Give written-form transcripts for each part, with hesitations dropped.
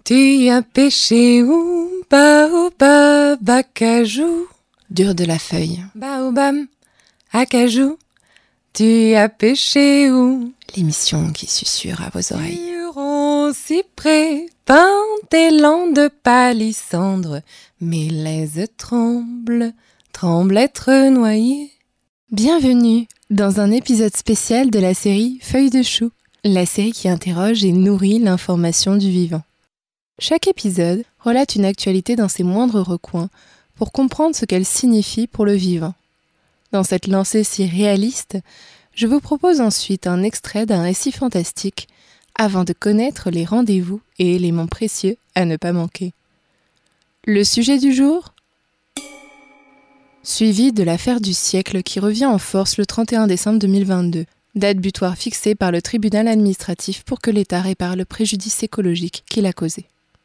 Tu as pêché où? Baobab, acajou. Dur de la feuille. Baobab, acajou. Tu as pêché où? L'émission qui susurre à vos oreilles. Huron, cyprès, pin, élan de palissandre. Mes laises tremblent être noyées. Bienvenue dans un épisode spécial de la série Feuilles de chou, la série qui interroge et nourrit l'information du vivant. Chaque épisode relate une actualité dans ses moindres recoins pour comprendre ce qu'elle signifie pour le vivant. Dans cette lancée si réaliste, je vous propose ensuite un extrait d'un récit fantastique avant de connaître les rendez-vous et éléments précieux à ne pas manquer. Le sujet du jour ? Suivi de l'affaire du siècle qui revient en force le 31 décembre 2022, date butoir fixée par le tribunal administratif pour que l'État répare le préjudice écologique qu'il a causé.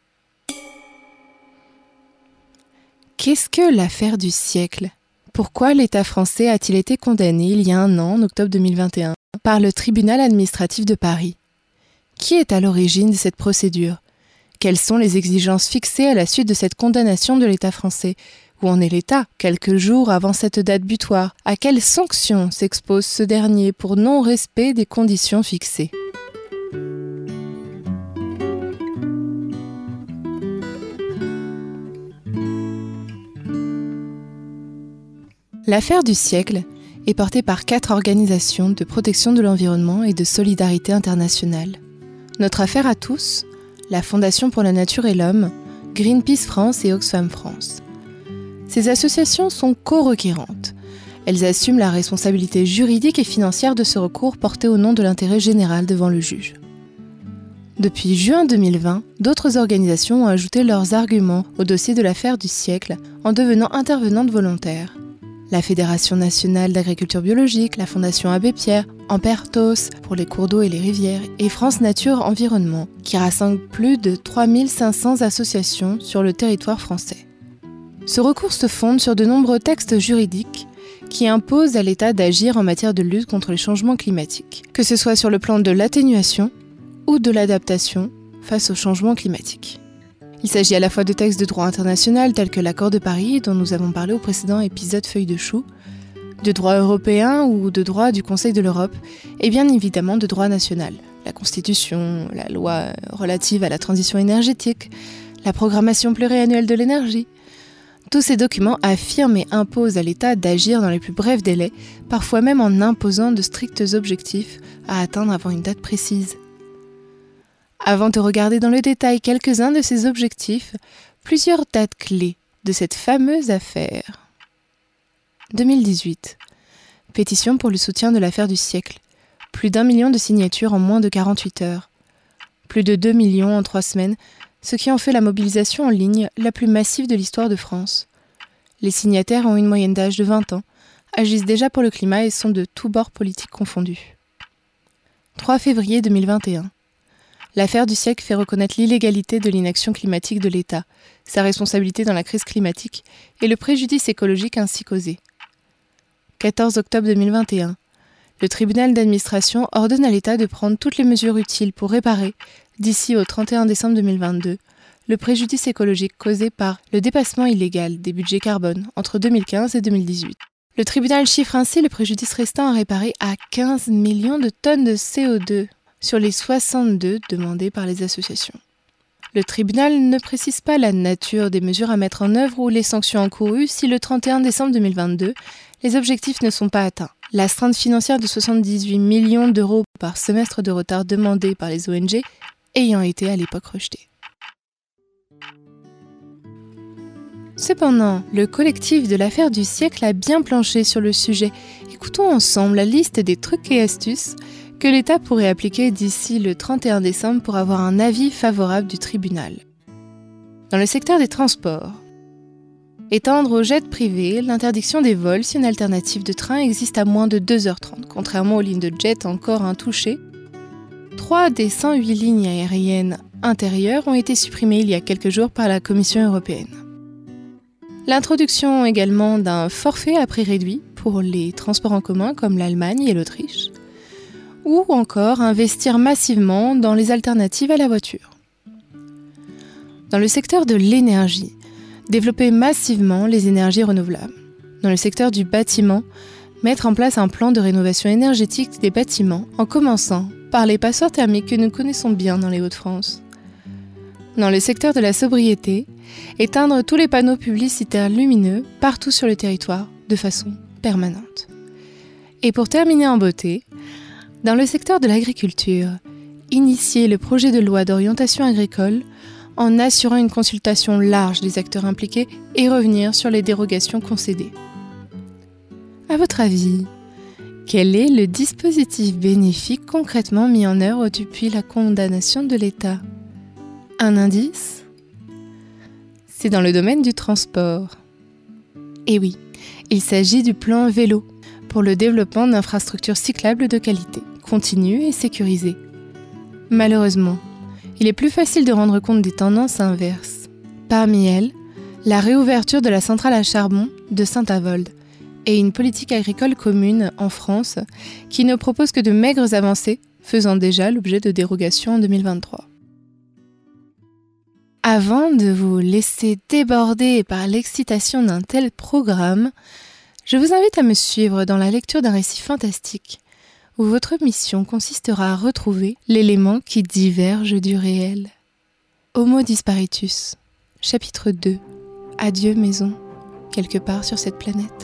Qu'est-ce que l'affaire du siècle ? Pourquoi l'État français a-t-il été condamné il y a un an, en octobre 2021, par le tribunal administratif de Paris ? Qui est à l'origine de cette procédure ? Quelles sont les exigences fixées à la suite de cette condamnation de l'État français ? Où en est l'État, quelques jours avant cette date butoir ? À quelles sanctions s'expose ce dernier pour non-respect des conditions fixées ? L'affaire du siècle est portée par 4 organisations de protection de l'environnement et de solidarité internationale. Notre affaire à tous, la Fondation pour la Nature et l'Homme, Greenpeace France et Oxfam France. Ces associations sont co-requérantes. Elles assument la responsabilité juridique et financière de ce recours porté au nom de l'intérêt général devant le juge. Depuis juin 2020, d'autres organisations ont ajouté leurs arguments au dossier de l'affaire du siècle en devenant intervenantes volontaires. La Fédération nationale d'agriculture biologique, la Fondation Abbé Pierre, Ampertos pour les cours d'eau et les rivières et France Nature Environnement, qui rassemblent plus de 3500 associations sur le territoire français. Ce recours se fonde sur de nombreux textes juridiques qui imposent à l'État d'agir en matière de lutte contre les changements climatiques, que ce soit sur le plan de l'atténuation ou de l'adaptation face aux changements climatiques. Il s'agit à la fois de textes de droit international tels que l'Accord de Paris, dont nous avons parlé au précédent épisode Feuilles de chou, de droit européen ou de droit du Conseil de l'Europe, et bien évidemment de droit national, la Constitution, la loi relative à la transition énergétique, la programmation pluriannuelle de l'énergie. Tous ces documents affirment et imposent à l'État d'agir dans les plus brefs délais, parfois même en imposant de stricts objectifs à atteindre avant une date précise. Avant de regarder dans le détail quelques-uns de ces objectifs, plusieurs dates clés de cette fameuse affaire. 2018. Pétition pour le soutien de l'affaire du siècle. Plus d'1 million de signatures en moins de 48 heures. Plus de 2 millions en 3 semaines, ce qui en fait la mobilisation en ligne la plus massive de l'histoire de France. Les signataires ont une moyenne d'âge de 20 ans, agissent déjà pour le climat et sont de tous bords politiques confondus. 3 février 2021. L'affaire du siècle fait reconnaître l'illégalité de l'inaction climatique de l'État, sa responsabilité dans la crise climatique et le préjudice écologique ainsi causé. 14 octobre 2021. Le tribunal d'administration ordonne à l'État de prendre toutes les mesures utiles pour réparer, d'ici au 31 décembre 2022, le préjudice écologique causé par le dépassement illégal des budgets carbone entre 2015 et 2018. Le tribunal chiffre ainsi le préjudice restant à réparer à 15 millions de tonnes de CO2 sur les 62 demandées par les associations. Le tribunal ne précise pas la nature des mesures à mettre en œuvre ou les sanctions encourues si le 31 décembre 2022, les objectifs ne sont pas atteints. L'astreinte financière de 78 millions d'euros par semestre de retard demandé par les ONG ayant été à l'époque rejetée. Cependant, le collectif de l'affaire du siècle a bien planché sur le sujet. Écoutons ensemble la liste des trucs et astuces que l'État pourrait appliquer d'ici le 31 décembre pour avoir un avis favorable du tribunal. Dans le secteur des transports, étendre aux jets privés l'interdiction des vols si une alternative de train existe à moins de 2h30, contrairement aux lignes de jet encore intouchées. 3 des 108 lignes aériennes intérieures ont été supprimées il y a quelques jours par la Commission européenne. L'introduction également d'un forfait à prix réduit pour les transports en commun comme l'Allemagne et l'Autriche, ou encore investir massivement dans les alternatives à la voiture. Dans le secteur de l'énergie, développer massivement les énergies renouvelables. Dans le secteur du bâtiment, mettre en place un plan de rénovation énergétique des bâtiments en commençant par les passoires thermiques que nous connaissons bien dans les Hauts-de-France. Dans le secteur de la sobriété, éteindre tous les panneaux publicitaires lumineux partout sur le territoire de façon permanente. Et pour terminer en beauté, dans le secteur de l'agriculture, initier le projet de loi d'orientation agricole en assurant une consultation large des acteurs impliqués et revenir sur les dérogations concédées. À votre avis, quel est le dispositif bénéfique concrètement mis en œuvre depuis la condamnation de l'État ? Un indice ? C'est dans le domaine du transport. Et oui, il s'agit du plan vélo pour le développement d'infrastructures cyclables de qualité, continues et sécurisées. Malheureusement, il est plus facile de rendre compte des tendances inverses. Parmi elles, la réouverture de la centrale à charbon de Saint-Avold et une politique agricole commune en France qui ne propose que de maigres avancées, faisant déjà l'objet de dérogations en 2023. Avant de vous laisser déborder par l'excitation d'un tel programme, je vous invite à me suivre dans la lecture d'un récit fantastique où votre mission consistera à retrouver l'élément qui diverge du réel. Homo Disparitus, chapitre 2. Adieu maison, quelque part sur cette planète.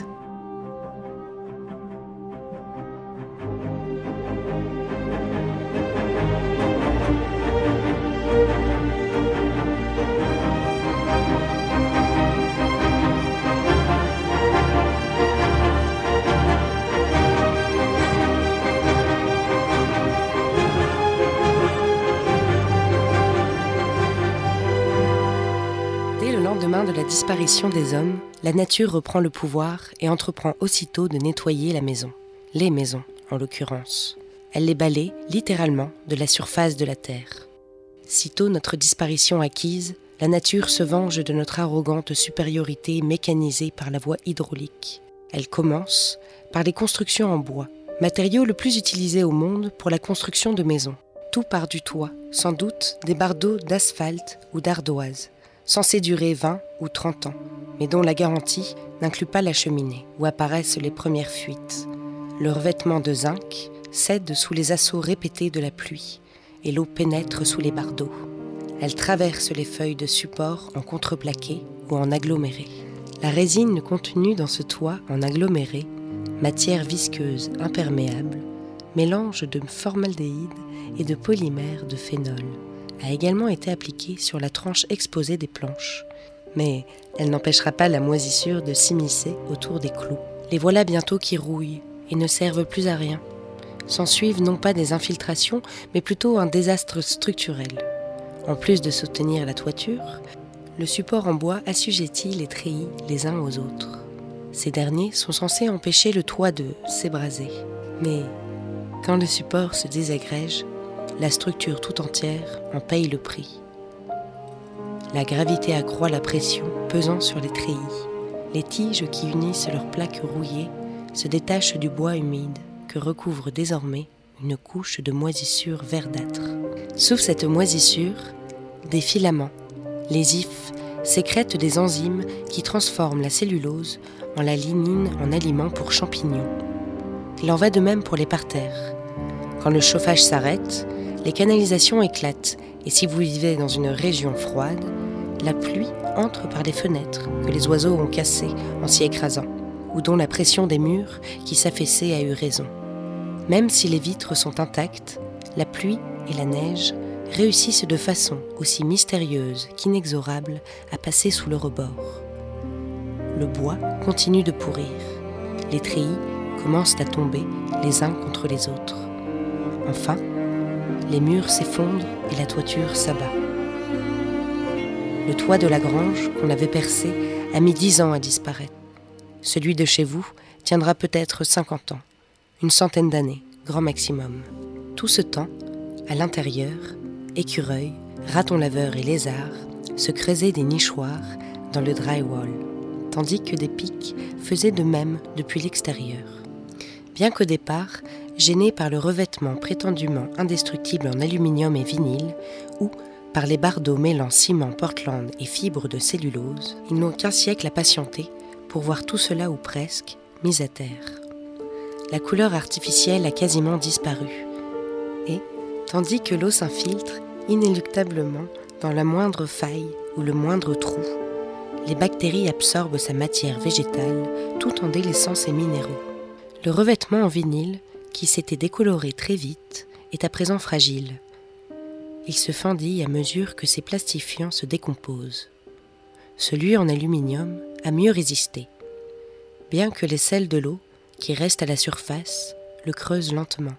De la disparition des hommes, la nature reprend le pouvoir et entreprend aussitôt de nettoyer la maison. Les maisons, en l'occurrence. Elle les balaye, littéralement, de la surface de la terre. Sitôt notre disparition acquise, la nature se venge de notre arrogante supériorité mécanisée par la voie hydraulique. Elle commence par les constructions en bois, matériau le plus utilisé au monde pour la construction de maisons. Tout part du toit, sans doute des bardeaux d'asphalte ou d'ardoise, censés durer 20 ou 30 ans, mais dont la garantie n'inclut pas la cheminée, où apparaissent les premières fuites. Le revêtement de zinc cède sous les assauts répétés de la pluie, et l'eau pénètre sous les bardeaux. Elle traverse les feuilles de support en contreplaqué ou en aggloméré. La résine contenue dans ce toit en aggloméré, matière visqueuse imperméable, mélange de formaldéhyde et de polymère de phénol, a également été appliquée sur la tranche exposée des planches. Mais elle n'empêchera pas la moisissure de s'immiscer autour des clous. Les voilà bientôt qui rouillent et ne servent plus à rien. S'ensuivent non pas des infiltrations, mais plutôt un désastre structurel. En plus de soutenir la toiture, le support en bois assujettit les treillis les uns aux autres. Ces derniers sont censés empêcher le toit de s'ébraser. Mais quand le support se désagrège, la structure tout entière en paye le prix. La gravité accroît la pression pesant sur les treillis. Les tiges qui unissent leurs plaques rouillées se détachent du bois humide que recouvre désormais une couche de moisissure verdâtre. Sous cette moisissure, des filaments, les ifs, sécrètent des enzymes qui transforment la cellulose en la lignine en aliment pour champignons. Il en va de même pour les parterres. Quand le chauffage s'arrête, les canalisations éclatent et si vous vivez dans une région froide, la pluie entre par les fenêtres que les oiseaux ont cassées en s'y écrasant ou dont la pression des murs qui s'affaissaient a eu raison. Même si les vitres sont intactes, la pluie et la neige réussissent de façon aussi mystérieuse qu'inexorable à passer sous le rebord. Le bois continue de pourrir. Les treillis commencent à tomber les uns contre les autres. Enfin, les murs s'effondrent et la toiture s'abat. Le toit de la grange qu'on avait percé a mis 10 ans à disparaître. Celui de chez vous tiendra peut-être 50 ans, une centaine d'années, grand maximum. Tout ce temps, à l'intérieur, écureuils, ratons laveurs et lézards se creusaient des nichoirs dans le drywall, tandis que des pics faisaient de même depuis l'extérieur. Bien qu'au départ, gênés par le revêtement prétendument indestructible en aluminium et vinyle, ou par les bardeaux mêlant ciment, Portland et fibres de cellulose, ils n'ont qu'un siècle à patienter pour voir tout cela, ou presque, mis à terre. La couleur artificielle a quasiment disparu. Et, tandis que l'eau s'infiltre inéluctablement dans la moindre faille ou le moindre trou, les bactéries absorbent sa matière végétale tout en délaissant ses minéraux. Le revêtement en vinyle, qui s'était décoloré très vite, est à présent fragile. Il se fendit à mesure que ses plastifiants se décomposent. Celui en aluminium a mieux résisté, bien que les sels de l'eau, qui restent à la surface, le creusent lentement.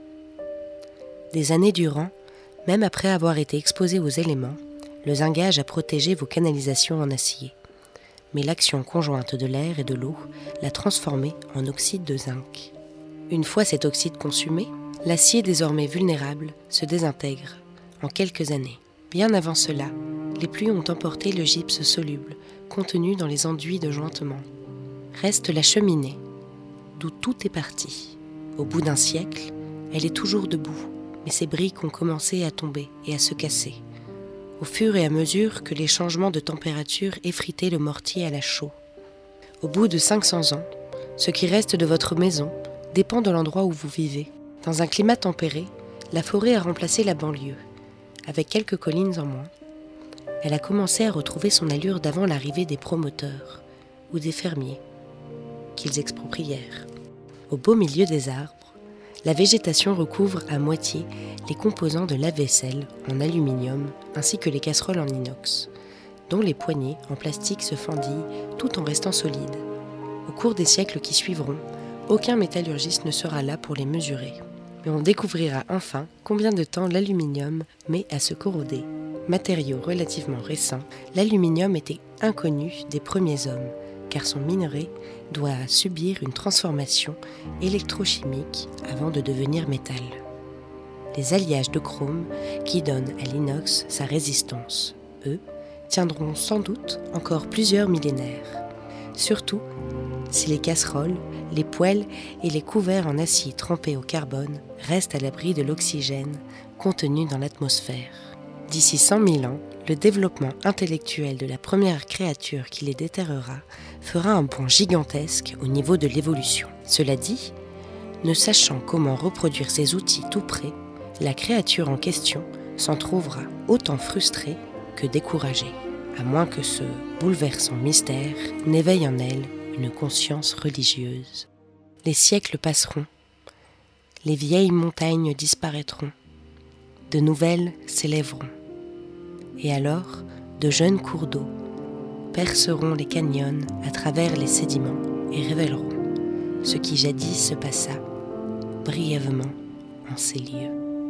Des années durant, même après avoir été exposé aux éléments, le zingage a protégé vos canalisations en acier. Mais l'action conjointe de l'air et de l'eau l'a transformé en oxyde de zinc. Une fois cet oxyde consumé, l'acier désormais vulnérable se désintègre en quelques années. Bien avant cela, les pluies ont emporté le gypse soluble contenu dans les enduits de jointement. Reste la cheminée, d'où tout est parti. Au bout d'un siècle, elle est toujours debout, mais ses briques ont commencé à tomber et à se casser, au fur et à mesure que les changements de température effritaient le mortier à la chaux. Au bout de 500 ans, ce qui reste de votre maison dépend de l'endroit où vous vivez. Dans un climat tempéré, la forêt a remplacé la banlieue. Avec quelques collines en moins, elle a commencé à retrouver son allure d'avant l'arrivée des promoteurs ou des fermiers qu'ils exproprièrent. Au beau milieu des arbres, la végétation recouvre à moitié les composants de lave-vaisselle en aluminium ainsi que les casseroles en inox, dont les poignées en plastique se fendillent tout en restant solides. Au cours des siècles qui suivront, aucun métallurgiste ne sera là pour les mesurer. Mais on découvrira enfin combien de temps l'aluminium met à se corroder. Matériau relativement récent, l'aluminium était inconnu des premiers hommes, car son minerai doit subir une transformation électrochimique avant de devenir métal. Les alliages de chrome qui donnent à l'inox sa résistance, eux, tiendront sans doute encore plusieurs millénaires. Surtout si les casseroles, les poêles et les couverts en acier trempé au carbone restent à l'abri de l'oxygène contenu dans l'atmosphère. D'ici 100 000 ans, le développement intellectuel de la première créature qui les déterrera fera un bond gigantesque au niveau de l'évolution. Cela dit, ne sachant comment reproduire ces outils tout près, la créature en question s'en trouvera autant frustrée que découragée, à moins que ce bouleversant mystère n'éveille en elle une conscience religieuse. Les siècles passeront, les vieilles montagnes disparaîtront, de nouvelles s'élèveront. Et alors, de jeunes cours d'eau perceront les canyons à travers les sédiments et révéleront ce qui jadis se passa brièvement en ces lieux.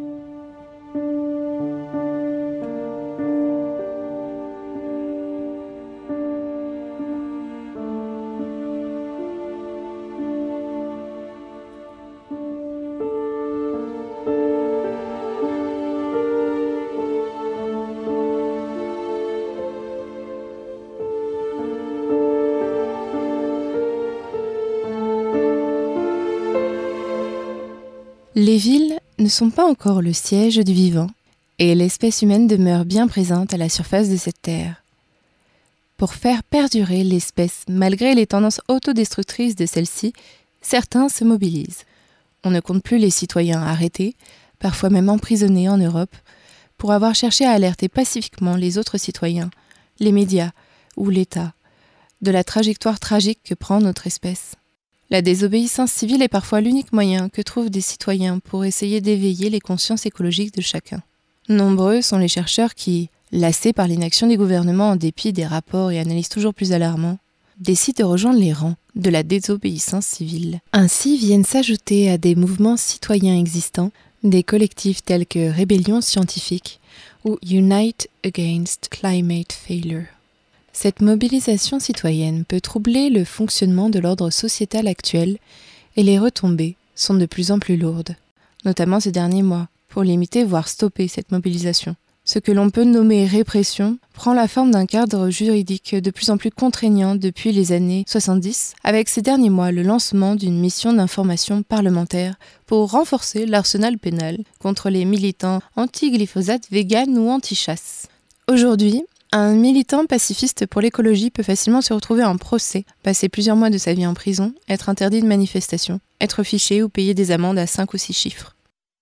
Les villes ne sont pas encore le siège du vivant, et l'espèce humaine demeure bien présente à la surface de cette terre. Pour faire perdurer l'espèce malgré les tendances autodestructrices de celle-ci, certains se mobilisent. On ne compte plus les citoyens arrêtés, parfois même emprisonnés en Europe, pour avoir cherché à alerter pacifiquement les autres citoyens, les médias ou l'État, de la trajectoire tragique que prend notre espèce. La désobéissance civile est parfois l'unique moyen que trouvent des citoyens pour essayer d'éveiller les consciences écologiques de chacun. Nombreux sont les chercheurs qui, lassés par l'inaction des gouvernements en dépit des rapports et analyses toujours plus alarmants, décident de rejoindre les rangs de la désobéissance civile. Ainsi viennent s'ajouter à des mouvements citoyens existants des collectifs tels que Rébellion Scientifique ou Unite Against Climate Failure. Cette mobilisation citoyenne peut troubler le fonctionnement de l'ordre sociétal actuel et les retombées sont de plus en plus lourdes, notamment ces derniers mois, pour limiter voire stopper cette mobilisation. Ce que l'on peut nommer répression prend la forme d'un cadre juridique de plus en plus contraignant depuis les années 70, avec ces derniers mois le lancement d'une mission d'information parlementaire pour renforcer l'arsenal pénal contre les militants anti-glyphosate, véganes ou anti-chasse. Aujourd'hui, un militant pacifiste pour l'écologie peut facilement se retrouver en procès, passer plusieurs mois de sa vie en prison, être interdit de manifestation, être fiché ou payer des amendes à 5 ou 6 chiffres.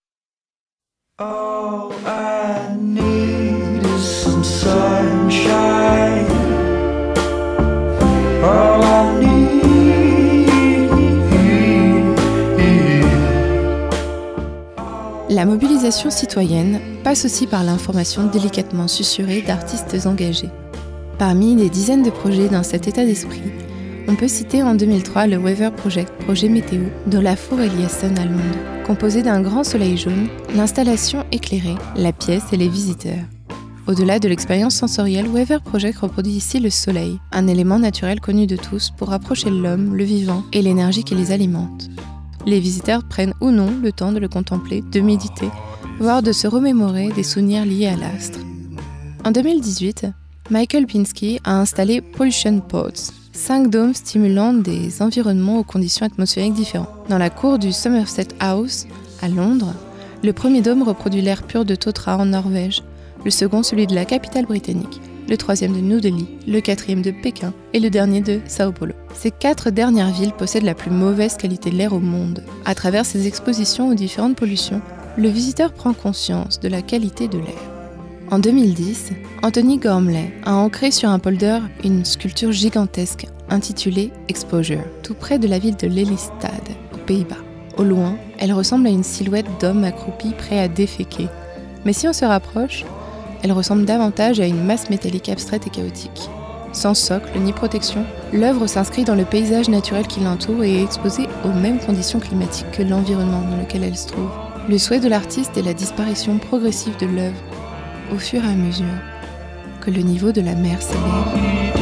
All I need is some sunshine. All I need. La mobilisation citoyenne passe aussi par l'information délicatement susurrée d'artistes engagés. Parmi les dizaines de projets dans cet état d'esprit, on peut citer en 2003 le Weather Project, projet météo, d'Olafur Eliasson à Londres. Composé d'un grand soleil jaune, l'installation éclairée, la pièce et les visiteurs. Au-delà de l'expérience sensorielle, Weather Project reproduit ici le soleil, un élément naturel connu de tous pour rapprocher l'homme, le vivant et l'énergie qui les alimente. Les visiteurs prennent ou non le temps de le contempler, de méditer, voire de se remémorer des souvenirs liés à l'astre. En 2018, Michael Pinsky a installé Pollution Pods, 5 dômes stimulant des environnements aux conditions atmosphériques différentes. Dans la cour du Somerset House, à Londres, le premier dôme reproduit l'air pur de Tautra en Norvège, le second celui de la capitale britannique, le troisième de New Delhi, le quatrième de Pékin et le dernier de Sao Paulo. Ces 4 dernières villes possèdent la plus mauvaise qualité de l'air au monde. À travers ces expositions aux différentes pollutions, le visiteur prend conscience de la qualité de l'air. En 2010, Anthony Gormley a ancré sur un polder une sculpture gigantesque intitulée Exposure, tout près de la ville de Lelystad, aux Pays-Bas. Au loin, elle ressemble à une silhouette d'homme accroupi prêt à déféquer. Mais si on se rapproche, elle ressemble davantage à une masse métallique abstraite et chaotique. Sans socle ni protection, l'œuvre s'inscrit dans le paysage naturel qui l'entoure et est exposée aux mêmes conditions climatiques que l'environnement dans lequel elle se trouve. Le souhait de l'artiste est la disparition progressive de l'œuvre, au fur et à mesure que le niveau de la mer s'élève.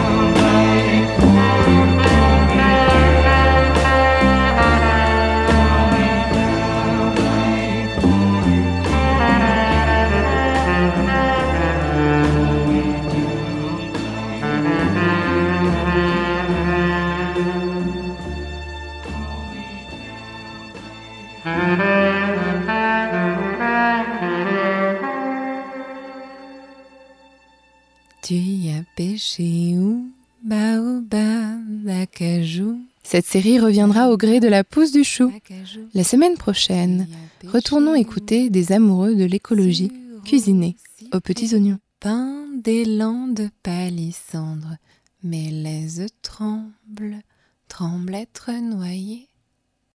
Tu y as pêché où, baobab, acajou. Cette série reviendra au gré de la pousse du chou. La semaine prochaine, retournons écouter des amoureux de l'écologie cuisiner aux petits oignons. Pain d'élan de palissandre, mes lèzes tremblent, tremblent être noyées.